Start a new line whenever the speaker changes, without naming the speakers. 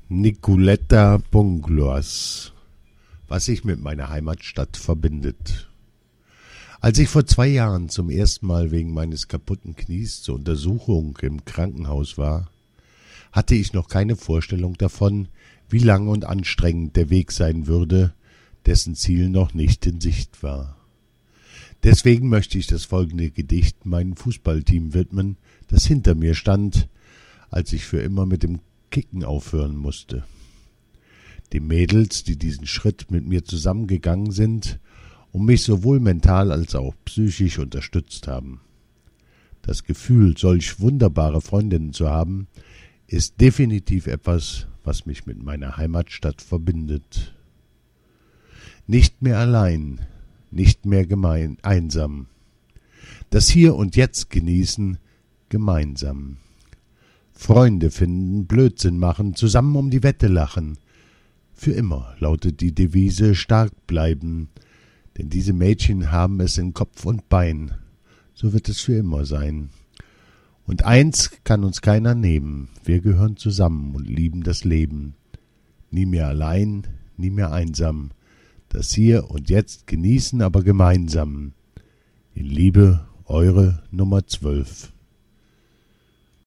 Nicoletta Bungloas, was sich mit meiner Heimatstadt verbindet. Als ich vor 2 Jahren zum ersten Mal wegen meines kaputten Knies zur Untersuchung im Krankenhaus war, hatte ich noch keine Vorstellung davon, wie lang und anstrengend der Weg sein würde, dessen Ziel noch nicht in Sicht war. Deswegen möchte ich das folgende Gedicht meinem Fußballteam widmen, das hinter mir stand, als ich für immer mit dem Kicken aufhören musste. Die Mädels, die diesen Schritt mit mir zusammengegangen sind und mich sowohl mental als auch psychisch unterstützt haben. Das Gefühl, solch wunderbare Freundinnen zu haben, ist definitiv etwas, was mich mit meiner Heimatstadt verbindet. Nicht mehr allein, nicht mehr einsam. Das Hier und Jetzt genießen, gemeinsam. Freunde finden, Blödsinn machen, zusammen um die Wette lachen. Für immer lautet die Devise stark bleiben, denn diese Mädchen haben es in Kopf und Bein. So wird es für immer sein. Und eins kann uns keiner nehmen, wir gehören zusammen und lieben das Leben. Nie mehr allein, nie mehr einsam. Das Hier und Jetzt genießen, aber gemeinsam. In Liebe, eure Nummer 12.